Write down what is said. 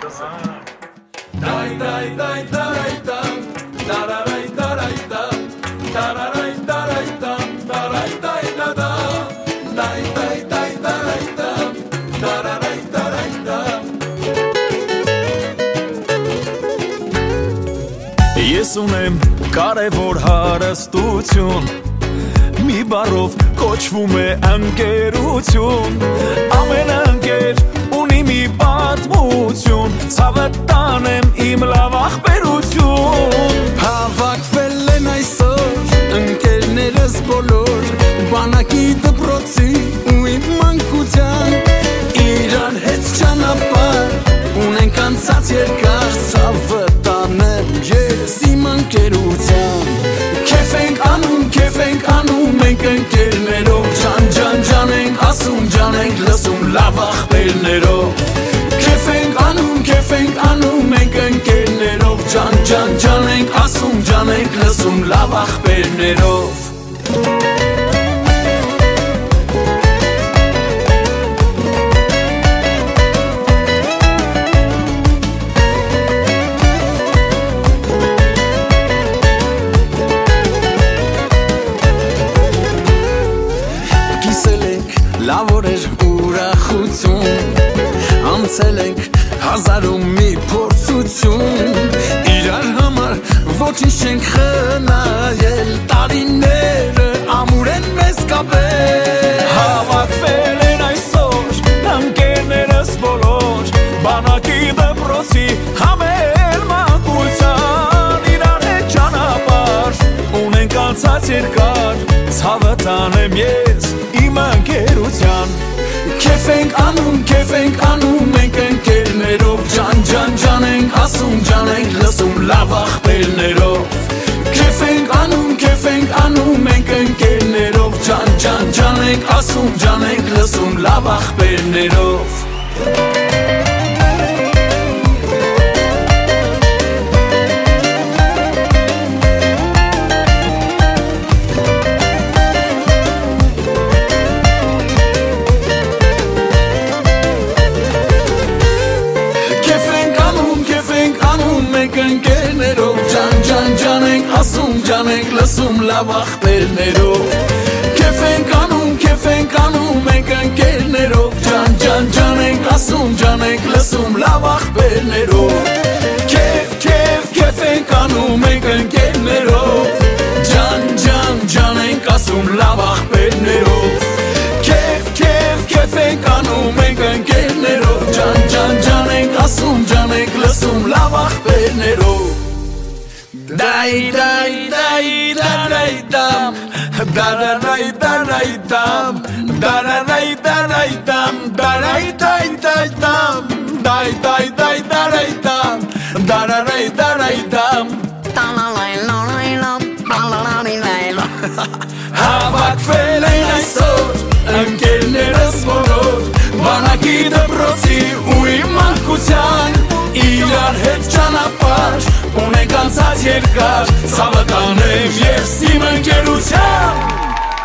Ես ունեմ կարևոր հարստություն, մի բառով կոչվում է ընկերություն, ամեն ընկեր ունի մի պատմություն, ցավը տանեմ իմ լավ ախպերություն։ Հավաքվել են այսօր ընկերներս բոլոր, բանակի դպրոցի ու իմ մանկության, իրար հետ ճանապարհ ունենք անցած երկար, ցավը տանեմ ես իմ ընկերության։ Քեֆ ենք անում մենք ընկերներով, ջան ջան ջան ենք ասում, ջան ենք լսում լավ ախպերներով։ Քեֆ ենք անում մենք ընկերներով, ջան ջան ջան ենք ասում, ջան ենք լսում լավ ախպերներով։ Լավ օրեր ուրախություն, անցել ենք հազարում մի փորձություն, իրար համար ոչինչ չենք խնայել, տարիները ամուր են մեզ կապել։ Հավաքվել են այսօր ընկերներս բոլոր, բանակի դպրոցի համել մանկության, իրար հետ ճանապարհ ունենք անցած երկար, ցավը տանեմ ես իմ ընկերության։ Քեֆ ենք անում մենք ընկերներով, ջան ջան ջան ենք ասում, ջան ենք լսում լավ ախպերներով։ Քեֆ ենք անում մենք ընկերներով, ջան ջան ջան ենք ասում, ջան ենք լսում լավ ախպերներով։ Ընկերներով, ջան ջան ջան ենք ասում, ջան ենք լսում լավ ախպերներով։ Քեֆ ենք անում մենք ընկերներով, ջան ջան ջան ենք ասում, ջան ենք լսում լավ ախպերներով։ Քեֆ ենք անում մենք ընկերներով, ջան ջան ջան ենք ասում լավ ախպերներով։ Քեֆ ենք անում մենք ընկերներով, ջան ջան ջան ենք ասում, ջան ենք լսում լավ ախպերներով։ Դայ դայ դայ դայ դամ, դարարայ դարայ դամ, դարարայ դարայ դամ, դարայ դայ դայ դամ, դայ դայ դայ դարայ դամ, դարարայ դարայ դամ, հավաքվել են այսօր ընկերներս բոլոր, բանակի դպրոցի ու իմ մանկության, իրար հետ ճանապարհ ունենք անցած երկար, ցավը տանեմ ես իմ ընկերության։